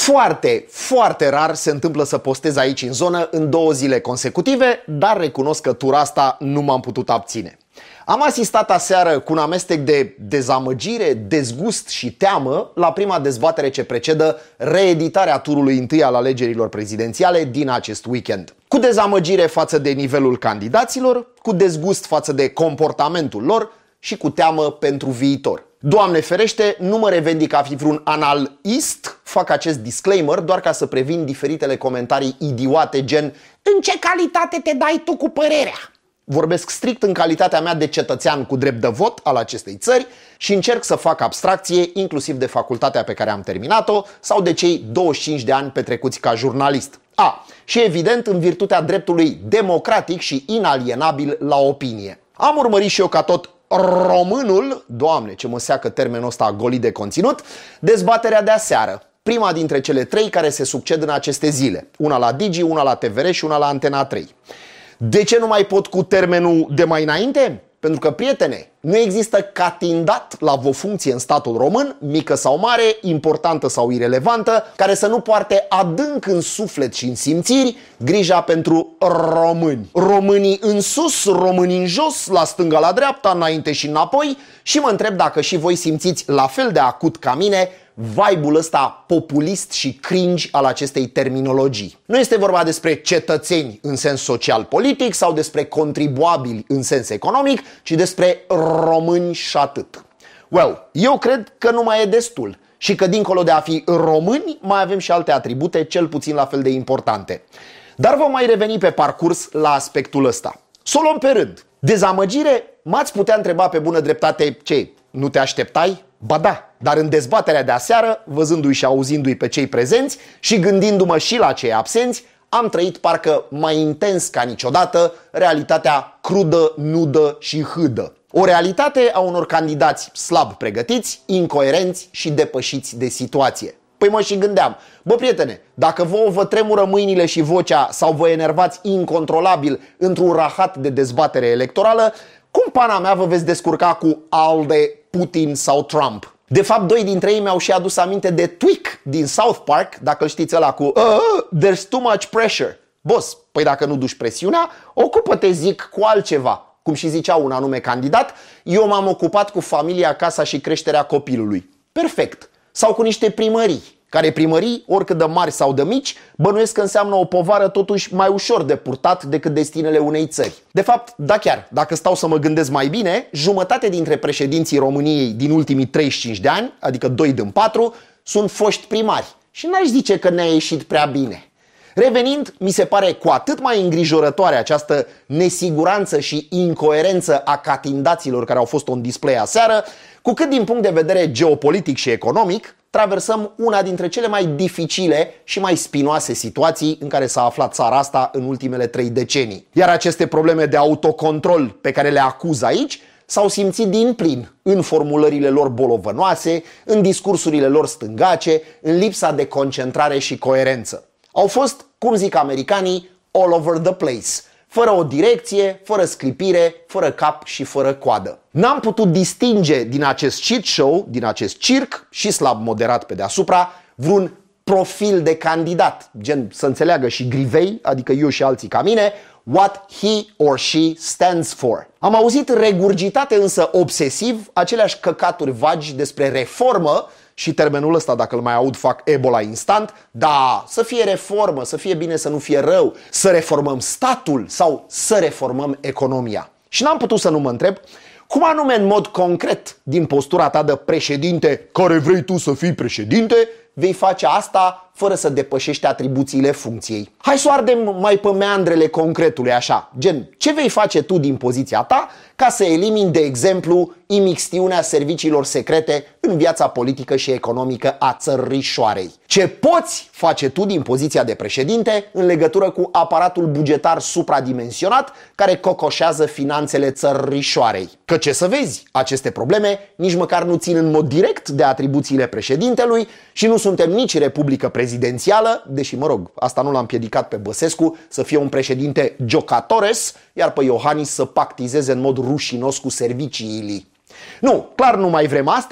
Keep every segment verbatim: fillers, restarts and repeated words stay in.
Foarte, foarte rar se întâmplă să postez aici în zonă în două zile consecutive, dar recunosc că tura asta nu m-am putut abține. Am asistat aseară cu un amestec de dezamăgire, dezgust și teamă la prima dezbatere ce precedă reeditarea turului întâi al alegerilor prezidențiale din acest weekend. Cu dezamăgire față de nivelul candidaților, cu dezgust față de comportamentul lor și cu teamă pentru viitor. Doamne ferește, nu mă revendic a fi vreun analist, fac acest disclaimer doar ca să previn diferitele comentarii idiote gen "În ce calitate te dai tu cu părerea?" Vorbesc strict în calitatea mea de cetățean cu drept de vot al acestei țări și încerc să fac abstracție inclusiv de facultatea pe care am terminat-o sau de cei douăzeci și cinci de ani petrecuți ca jurnalist. A, și evident în virtutea dreptului democratic și inalienabil la opinie. Am urmărit și eu ca tot românul, Doamne ce mă seacă termenul ăsta golit de conținut, dezbaterea de aseară. Prima dintre cele trei care se succed în aceste zile. Una la Digi, una la T V R și una la Antena trei. De ce nu mai pot cu termenul de mai înainte? Pentru că, prietene, nu există catindat la vreo funcție în statul român, mică sau mare, importantă sau irelevantă, care să nu poarte adânc în suflet și în simțiri grija pentru români. Românii în sus, românii în jos, la stânga, la dreapta, înainte și înapoi și mă întreb dacă și voi simțiți la fel de acut ca mine vibe-ul ăsta populist și cringe al acestei terminologii. Nu este vorba despre cetățeni în sens social-politic sau despre contribuabili în sens economic, ci despre români și atât. Well, eu cred că nu mai e destul și că dincolo de a fi români mai avem și alte atribute cel puțin la fel de importante. Dar vom mai reveni pe parcurs la aspectul ăsta. Să o luăm pe rând. Dezamăgire? M-ați putea întreba pe bună dreptate ce? Nu te așteptai? Ba da, dar în dezbaterea de aseară, văzându-i și auzindu-i pe cei prezenți și gândindu-mă și la cei absenți, am trăit parcă mai intens ca niciodată realitatea crudă, nudă și hâdă. O realitate a unor candidați slab pregătiți, incoerenți și depășiți de situație. Păi mă și gândeam, bă prietene, dacă vouă vă tremură mâinile și vocea sau vă enervați incontrolabil într-un rahat de dezbatere electorală, cum pana mea vă veți descurca cu ALDE, Putin sau Trump? De fapt, doi dintre ei mi-au și adus aminte de Tweak din South Park, dacă îl știți ăla cu uh, "There's too much pressure". Boss, păi dacă nu duci presiunea, ocupă-te, zic, cu altceva. Cum și zicea un anume candidat, eu m-am ocupat cu familia, casa și creșterea copilului. Perfect. Sau cu niște primării, care primării, oricât de mari sau de mici, bănuiesc că înseamnă o povară totuși mai ușor de purtat decât destinele unei țări. De fapt, da chiar, dacă stau să mă gândesc mai bine, jumătate dintre președinții României din ultimii treizeci și cinci de ani, adică doi din patru, sunt foști primari. Și n-aș zice că ne-a ieșit prea bine. Revenind, mi se pare cu atât mai îngrijorătoare această nesiguranță și incoerență a catindaților care au fost on display aseară, cu cât din punct de vedere geopolitic și economic, traversăm una dintre cele mai dificile și mai spinoase situații în care s-a aflat țara asta în ultimele trei decenii. Iar aceste probleme de autocontrol pe care le acuz aici s-au simțit din plin în formulările lor bolovănoase, în discursurile lor stângace, în lipsa de concentrare și coerență. Au fost, cum zic americanii, all over the place, fără o direcție, fără sclipire, fără cap și fără coadă. N-am putut distinge din acest shit show, din acest circ și slab moderat pe deasupra, vreun profil de candidat, gen să înțeleagă și grivei, adică eu și alții ca mine, what he or she stands for. Am auzit regurgitate însă obsesiv aceleași căcaturi vagi despre reformă și termenul ăsta, dacă îl mai aud, fac Ebola instant. Da, să fie reformă, să fie bine, să nu fie rău, să reformăm statul sau să reformăm economia. Și n-am putut să nu mă întreb cum anume în mod concret din postura ta de președinte care vrei tu să fii președinte vei face asta fără să depășești atribuțiile funcției. Hai să o ardem mai pe meandrele concretului așa, gen ce vei face tu din poziția ta ca să elimini, de exemplu, imixtiunea serviciilor secrete în viața politică și economică a țărișoarei. Ce poți face tu din poziția de președinte în legătură cu aparatul bugetar supradimensionat care cocoșează finanțele țărișoarei. Că ce să vezi, aceste probleme nici măcar nu țin în mod direct de atribuțiile președintelui și nu suntem nici republică prezidențială, deși, mă rog, asta nu l-a împiedicat pe Băsescu să fie un președinte jocatores, iar pe Iohannis să pactizeze în mod rușinos cu serviciile. Nu, clar nu mai vrem asta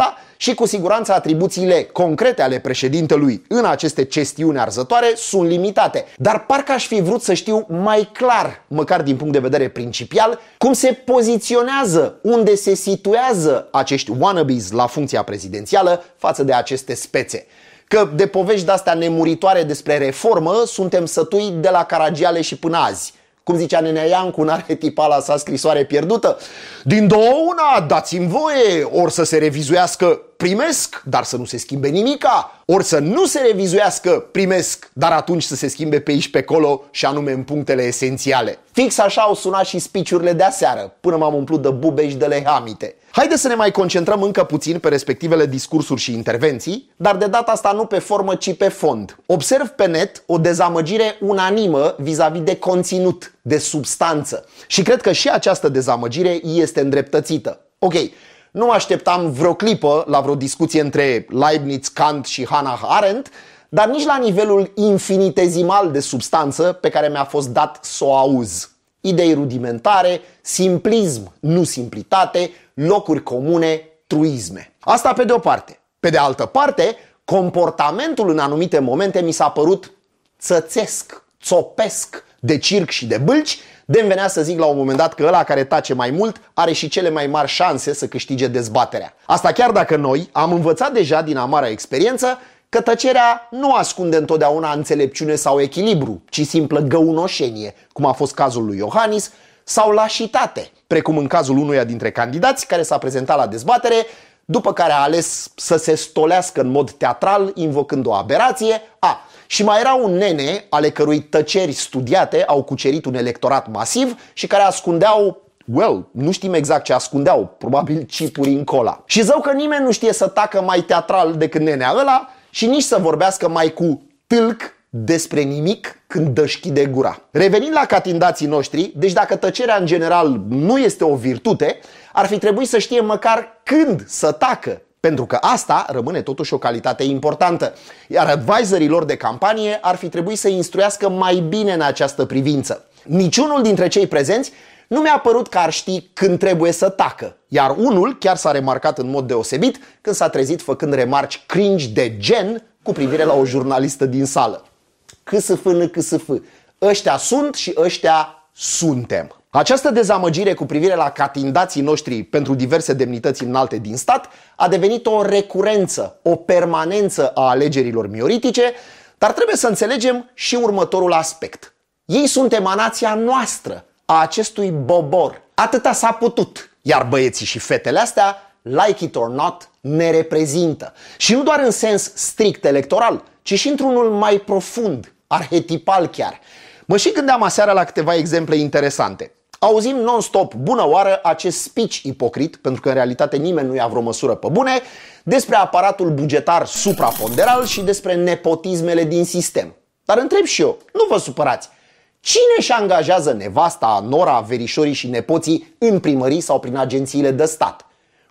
și cu siguranță atribuțiile concrete ale președintelui în aceste chestiuni arzătoare sunt limitate. Dar parcă aș fi vrut să știu mai clar, măcar din punct de vedere principial, cum se poziționează, unde se situează acești wannabes la funcția prezidențială față de aceste spețe. Că de povești de-astea nemuritoare despre reformă suntem sătui de la Caragiale și până azi. Cum zicea Nenea Iancu în arhetipala sa Scrisoare pierdută, din două una, dați-mi voie, ori să se revizuiască, primesc, dar să nu se schimbe nimica, ori să nu se revizuiască, primesc, dar atunci să se schimbe pe aici pe acolo și anume în punctele esențiale. Fix așa au sunat și speech-urile de aseară, până m-am umplut de bube și de lehamite. Haideți să ne mai concentrăm încă puțin pe respectivele discursuri și intervenții, dar de data asta nu pe formă, ci pe fond. Observ pe net o dezamăgire unanimă vis-a-vis de conținut, de substanță. Și cred că și această dezamăgire este îndreptățită. Ok, nu mă așteptam vreo clipă la vreo discuție între Leibniz, Kant și Hannah Arendt, dar nici la nivelul infinitezimal de substanță pe care mi-a fost dat să o auz. Idei rudimentare, simplism, nu simplitate, locuri comune, truisme. Asta pe de o parte. Pe de altă parte, comportamentul în anumite momente mi s-a părut țățesc, țopesc, de circ și de bâlci, de-mi venea să zic la un moment dat că ăla care tace mai mult are și cele mai mari șanse să câștige dezbaterea. Asta chiar dacă noi am învățat deja din amara experiență că tăcerea nu ascunde întotdeauna înțelepciune sau echilibru, ci simplă găunoșenie, cum a fost cazul lui Iohannis, sau lașitate, precum în cazul unuia dintre candidați care s-a prezentat la dezbatere, după care a ales să se stolească în mod teatral, invocând o aberație. A, și mai era un nene ale cărui tăceri studiate au cucerit un electorat masiv și care ascundeau, well, nu știm exact ce ascundeau, probabil chipuri în cola. Și zău că nimeni nu știe să tacă mai teatral decât nenea ăla și nici să vorbească mai cu tâlc despre nimic când dășchide gura. Revenind la catindații noștri, deci dacă tăcerea în general nu este o virtute, ar fi trebuit să știe măcar când să tacă, pentru că asta rămâne totuși o calitate importantă. Iar advisorii lor de campanie ar fi trebuit să instruiască mai bine în această privință. Niciunul dintre cei prezenți nu mi-a părut că ar ști când trebuie să tacă, iar unul chiar s-a remarcat în mod deosebit când s-a trezit făcând remarci cringe de gen cu privire la o jurnalistă din sală. C S F N C S F. Ăștia sunt și ăștia suntem. Această dezamăgire cu privire la catindații noștri pentru diverse demnități înalte din stat a devenit o recurență, o permanență a alegerilor mioritice, dar trebuie să înțelegem și următorul aspect. Ei sunt emanația noastră, a acestui bobor. Atâta s-a putut, iar băieții și fetele astea, like it or not, ne reprezintă. Și nu doar în sens strict electoral, ci și într-unul mai profund, arhetipal chiar. Mă și gândeam aseară la câteva exemple interesante. Auzim non-stop, bună oară, acest speech ipocrit, pentru că în realitate nimeni nu ia vreo măsură pe bune, despre aparatul bugetar supraponderal și despre nepotismele din sistem. Dar întreb și eu, nu vă supărați, cine își angajează nevasta, nora, verișorii și nepoții în primării sau prin agențiile de stat?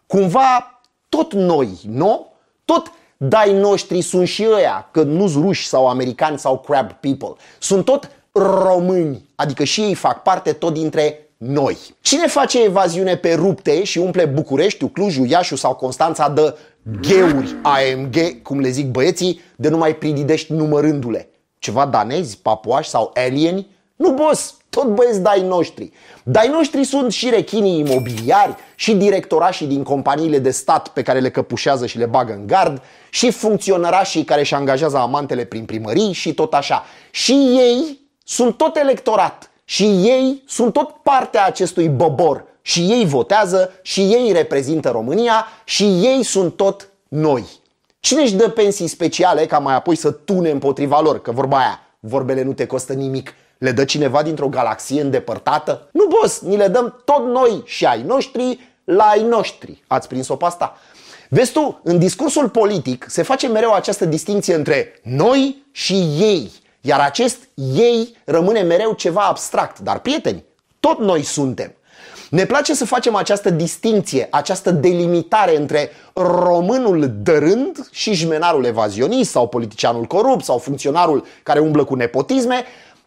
Cumva tot noi, nu? Tot dai noștri sunt și ăia, că nu-s ruși sau americani sau crab people. Sunt tot români, adică și ei fac parte tot dintre noi. Cine face evaziune pe rupte și umple Bucureștiul, Clujul, Iașiul sau Constanța de gheuri A M G, cum le zic băieții, de nu mai prididești numărându-le? Ceva danezi, papuași sau alieni? Nu, boss, tot băieți dai noștri. Dai noștri sunt și rechinii imobiliari, și directorașii din companiile de stat pe care le căpușează și le bagă în gard, și funcționărașii care își angajează amantele prin primării și tot așa. Și ei sunt tot electorat, și ei sunt tot partea acestui bobor, și ei votează, și ei reprezintă România, și ei sunt tot noi. Cine își dă pensii speciale ca mai apoi să tune împotriva lor? Că vorba aia, vorbele nu te costă nimic. Le dă cineva dintr-o galaxie îndepărtată? Nu, boss, ni le dăm tot noi și ai noștri la ai noștri. Ați prins-o pe asta? Vezi tu, în discursul politic se face mereu această distinție între noi și ei. Iar acest ei rămâne mereu ceva abstract. Dar, prieteni, tot noi suntem. Ne place să facem această distinție, această delimitare între românul dărând și jmenarul evazionist sau politicianul corupt sau funcționarul care umblă cu nepotisme,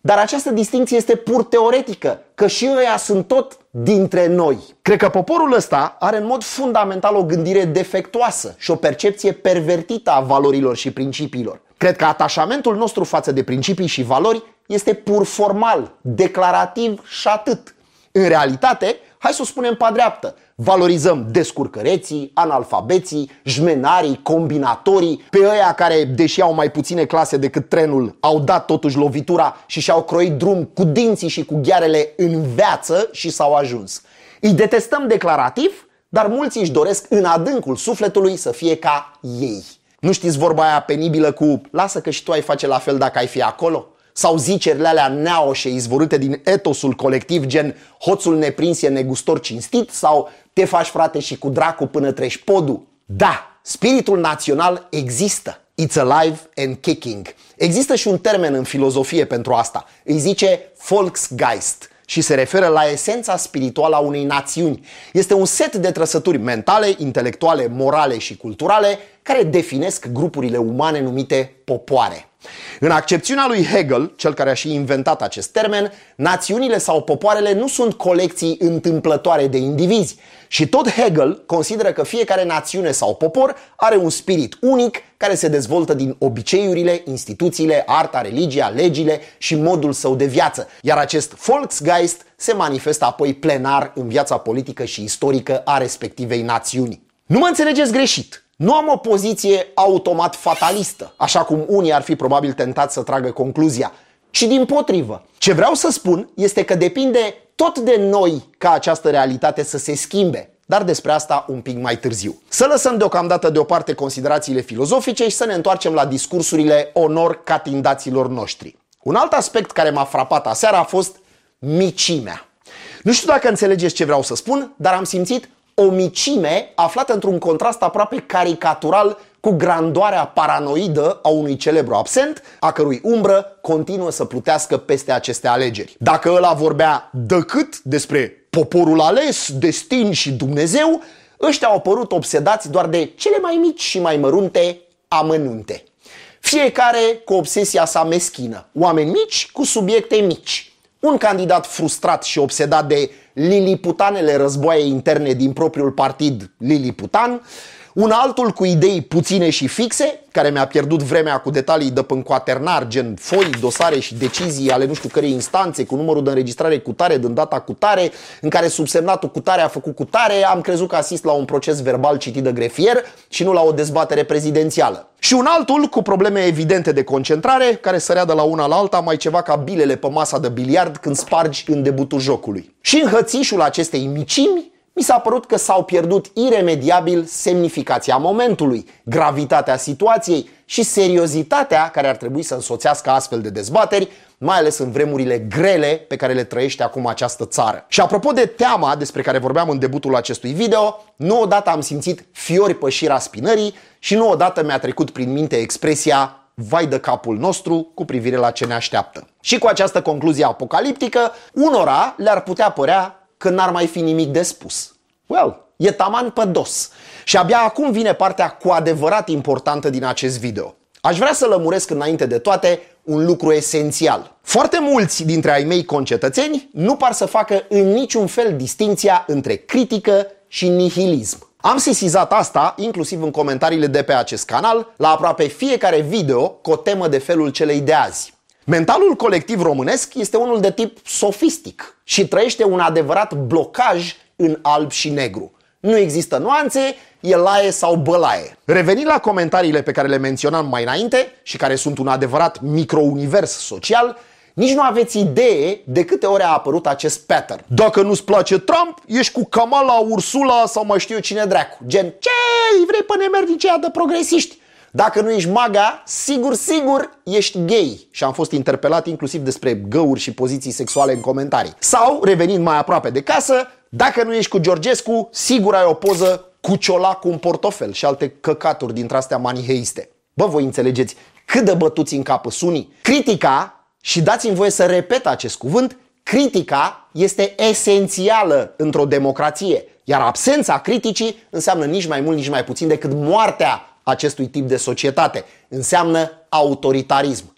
Dar această distinție este pur teoretică, că și ăia sunt tot dintre noi. Cred că poporul ăsta are în mod fundamental o gândire defectuoasă și o percepție pervertită a valorilor și principiilor. Cred că atașamentul nostru față de principii și valori este pur formal, declarativ și atât. În realitate, hai să o spunem pe dreaptă, valorizăm descurcăreții, analfabeții, jmenarii, combinatorii, pe ăia care, deși au mai puține clase decât trenul, au dat totuși lovitura și și-au croit drum cu dinții și cu ghearele în viață și s-au ajuns. Îi detestăm declarativ, dar mulți își doresc în adâncul sufletului să fie ca ei. Nu știți vorba aia penibilă cu lasă că și tu ai face la fel dacă ai fi acolo? Sau zicerile alea neaoșe izvorâte din etosul colectiv, gen hoțul neprins e negustor cinstit sau te faci frate și cu dracu până treci podul? Da, spiritul național există. It's alive and kicking. Există și un termen în filozofie pentru asta. Îi zice Volksgeist și se referă la esența spirituală a unei națiuni. Este un set de trăsături mentale, intelectuale, morale și culturale care definesc grupurile umane numite popoare. În accepțiunea lui Hegel, cel care a și inventat acest termen, națiunile sau popoarele nu sunt colecții întâmplătoare de indivizi. Și tot Hegel consideră că fiecare națiune sau popor are un spirit unic care se dezvoltă din obiceiurile, instituțiile, arta, religia, legile și modul său de viață. Iar acest Volksgeist se manifestă apoi plenar în viața politică și istorică a respectivei națiuni. Nu mă înțelegeți greșit. Nu am o poziție automat fatalistă, așa cum unii ar fi probabil tentați să tragă concluzia, ci dimpotrivă. Ce vreau să spun este că depinde tot de noi ca această realitate să se schimbe, dar despre asta un pic mai târziu. Să lăsăm deocamdată deoparte considerațiile filozofice și să ne întoarcem la discursurile onor catindaților noștri. Un alt aspect care m-a frapat aseară a fost micimea. Nu știu dacă înțelegeți ce vreau să spun, dar am simțit o micime aflată într-un contrast aproape caricatural cu grandoarea paranoidă a unui celebru absent, a cărui umbră continuă să plutească peste aceste alegeri. Dacă ăla vorbea decât despre poporul ales, destin și Dumnezeu, ăștia au părut obsedați doar de cele mai mici și mai mărunte amănunte. Fiecare cu obsesia sa meschină, oameni mici cu subiecte mici. Un candidat frustrat și obsedat de liliputanele războaie interne din propriul partid liliputan, un altul cu idei puține și fixe, care mi-a pierdut vremea cu detalii de pâncoaternar, gen foi, dosare și decizii ale nu știu cărei instanțe, cu numărul de înregistrare cutare, din data cutare, în care subsemnatul cutare a făcut cutare, am crezut că asist la un proces verbal citit de grefier și nu la o dezbatere prezidențială. Și un altul cu probleme evidente de concentrare, care sărea de la una la alta mai ceva ca bilele pe masa de biliard când spargi în debutul jocului. Și în hățișul acestei micimi, mi s-a părut că s-au pierdut iremediabil semnificația momentului, gravitatea situației și seriozitatea care ar trebui să însoțească astfel de dezbateri, mai ales în vremurile grele pe care le trăiește acum această țară. Și apropo de teama despre care vorbeam în debutul acestui video, nu odată am simțit fiori pe șira spinării și nu odată mi-a trecut prin minte expresia vai de capul nostru cu privire la ce ne așteaptă. Și cu această concluzie apocaliptică, unora le-ar putea părea că n-ar mai fi nimic de spus. Well, e taman pe dos. Și abia acum vine partea cu adevărat importantă din acest video. Aș vrea să lămuresc înainte de toate un lucru esențial. Foarte mulți dintre ai mei concetățeni nu par să facă în niciun fel distinția între critică și nihilism. Am sesizat asta inclusiv în comentariile de pe acest canal, la aproape fiecare video cu o temă de felul celei de azi. Mentalul colectiv românesc este unul de tip sofistic și trăiește un adevărat blocaj în alb și negru. Nu există nuanțe, e laie sau bălaie. Revenind la comentariile pe care le menționam mai înainte și care sunt un adevărat microunivers social, nici nu aveți idee de câte ori a apărut acest pattern. Dacă nu-ți place Trump, ești cu Kamala, Ursula sau mai știu eu cine dracu. Gen, ce vrei pe nemernicea de progresiști? Dacă nu ești maga, sigur, sigur ești gay. Și am fost interpelat inclusiv despre găuri și poziții sexuale în comentarii. Sau, revenind mai aproape de casă, dacă nu ești cu Georgescu, sigur ai o poză cu ciolac cu un portofel și alte căcaturi dintre astea maniheiste. Bă, voi înțelegeți cât de bătuți în cap sunt unii? Critica, și dați-mi voie să repet acest cuvânt, critica este esențială într-o democrație. Iar absența criticii înseamnă nici mai mult, nici mai puțin decât moartea acestui tip de societate. Înseamnă autoritarism.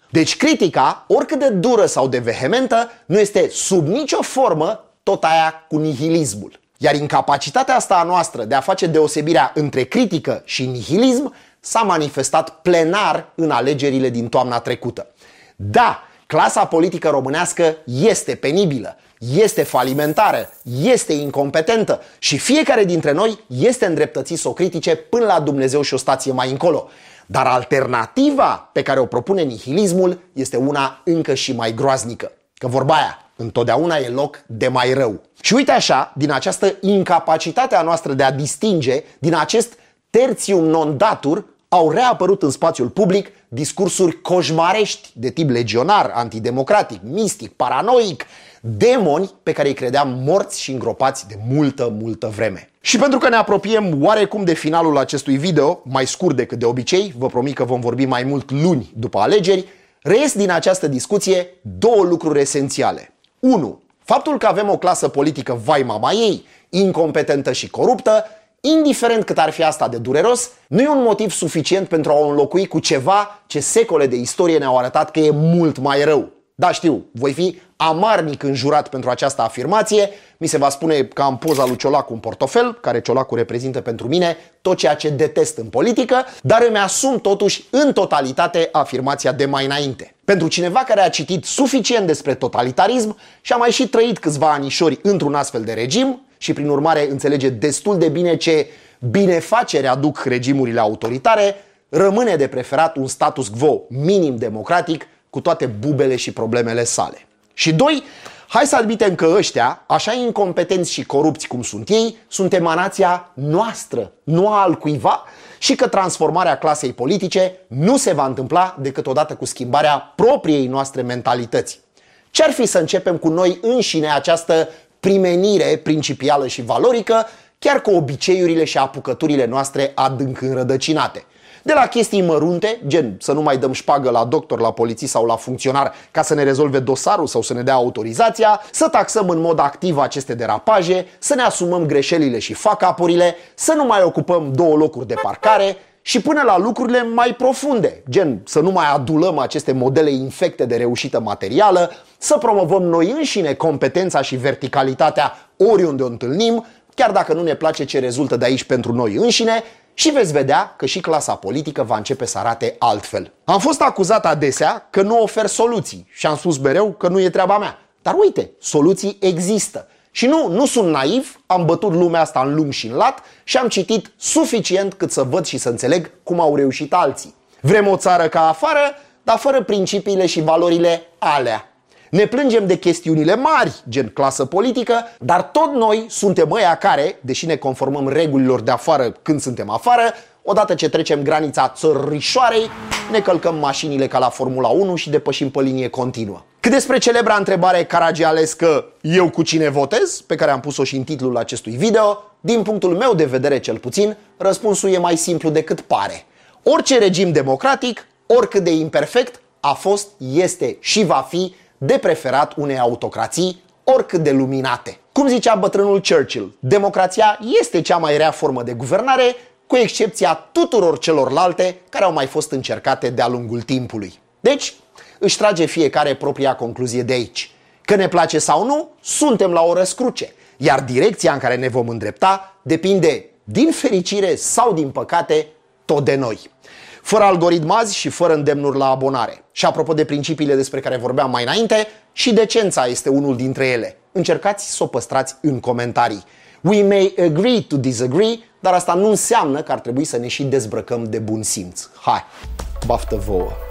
Deci critica, oricât de dură sau de vehementă, nu este sub nicio formă tot aia cu nihilismul. Iar incapacitatea asta a noastră de a face deosebirea între critică și nihilism s-a manifestat plenar în alegerile din toamna trecută. Da, clasa politică românească este penibilă, este falimentară, este incompetentă și fiecare dintre noi este îndreptățit să o critique până la Dumnezeu și o stație mai încolo. Dar alternativa pe care o propune nihilismul este una încă și mai groaznică. Că vorba aia, întotdeauna e loc de mai rău. Și uite așa, din această incapacitate a noastră de a distinge, din acest tertium non datur, au reapărut în spațiul public discursuri coșmarești de tip legionar, antidemocratic, mistic, paranoic, demoni pe care îi credeam morți și îngropați de multă, multă vreme. Și pentru că ne apropiem oarecum de finalul acestui video, mai scurt decât de obicei, vă promit că vom vorbi mai mult luni după alegeri, reies din această discuție două lucruri esențiale. unu. Faptul că avem o clasă politică vai mama ei, incompetentă și coruptă, indiferent cât ar fi asta de dureros, nu e un motiv suficient pentru a o înlocui cu ceva ce secole de istorie ne-au arătat că e mult mai rău. Da, știu, voi fi amarnic înjurat pentru această afirmație. Mi se va spune că am poza lui Ciolacu în portofel, care Ciolacu reprezintă pentru mine tot ceea ce detest în politică, dar îmi asum totuși în totalitate afirmația de mai înainte. Pentru cineva care a citit suficient despre totalitarism și a mai și trăit câțiva anișori într-un astfel de regim și prin urmare înțelege destul de bine ce binefacere aduc regimurile autoritare, rămâne de preferat un status quo minim democratic cu toate bubele și problemele sale. Și doi, hai să admitem că ăștia, așa incompetenți și corupți cum sunt ei, sunt emanația noastră, nu a altcuiva, și că transformarea clasei politice nu se va întâmpla decât odată cu schimbarea propriei noastre mentalități. Ce-ar fi să începem cu noi înșine această primenire principială și valorică, chiar cu obiceiurile și apucăturile noastre adânc înrădăcinate? De la chestii mărunte, gen să nu mai dăm șpagă la doctor, la polițist sau la funcționar ca să ne rezolve dosarul sau să ne dea autorizația, să taxăm în mod activ aceste derapaje, să ne asumăm greșelile și fuck-up-urile, să nu mai ocupăm două locuri de parcare și până la lucrurile mai profunde, gen să nu mai adulăm aceste modele infecte de reușită materială, să promovăm noi înșine competența și verticalitatea oriunde o întâlnim, chiar dacă nu ne place ce rezultă de aici pentru noi înșine, și veți vedea că și clasa politică va începe să arate altfel. Am fost acuzat adesea că nu ofer soluții și am spus mereu că nu e treaba mea. Dar uite, soluții există. Și nu, nu sunt naiv, am bătut lumea asta în lung și în lat și am citit suficient cât să văd și să înțeleg cum au reușit alții. Vrem o țară ca afară, dar fără principiile și valorile alea. Ne plângem de chestiunile mari, gen clasă politică, dar tot noi suntem ăia care, deși ne conformăm regulilor de afară când suntem afară, odată ce trecem granița țărișoarei, ne călcăm mașinile ca la Formula unu și depășim pe linie continuă. Cât despre celebra întrebare Caragialescă, eu cu cine votez, pe care am pus-o și în titlul acestui video, din punctul meu de vedere cel puțin, răspunsul e mai simplu decât pare. Orice regim democratic, oricât de imperfect, a fost, este și va fi de preferat unei autocrații oricât de luminate. Cum zicea bătrânul Churchill, democrația este cea mai rea formă de guvernare, cu excepția tuturor celorlalte care au mai fost încercate de-a lungul timpului. Deci, își trage fiecare propria concluzie de aici. Că ne place sau nu, suntem la o răscruce, iar direcția în care ne vom îndrepta depinde, din fericire sau din păcate, tot de noi. Fără algoritmi azi și fără îndemnuri la abonare. Și apropo de principiile despre care vorbeam mai înainte, și decența este unul dintre ele. Încercați să o păstrați în comentarii. We may agree to disagree, dar asta nu înseamnă că ar trebui să ne și dezbrăcăm de bun simț. Hai, baftă vouă!